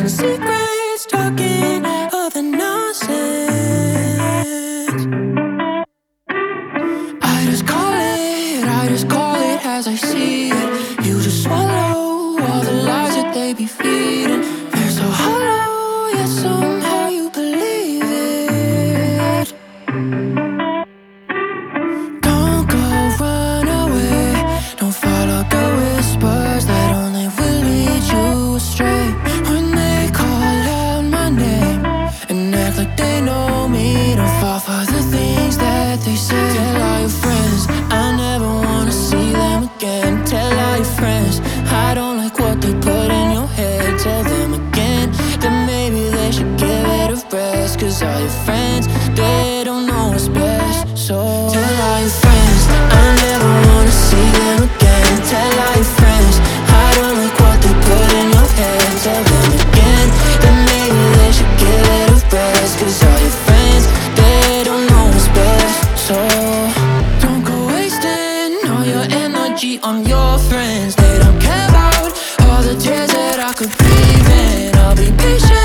and secrets, talking all the nonsense. I just call it as I see it. You just swallow all the lies that they be feeding. They're so hollow, yet somehow you believe it. Don't go, run away. Don't follow the whispers that only will lead you astray. When they call out my name and act like they know me, don't fall for the things that they say. Tell all your friends I never wanna see them again. Tell all your friends I don't like what they put in your head. Tell them again that maybe they should give it a rest. Cause all your friends, they don't know what's best. So tell all your friends I never wanna see them again. Tell all your friends I don't like what they put in your head. Tell them again that maybe they should give it a rest. Cause all your friends, they don't know what's best. So don't go wasting all your energy on your friends. They don't care about all the tears that I could breathe in. I'll be patient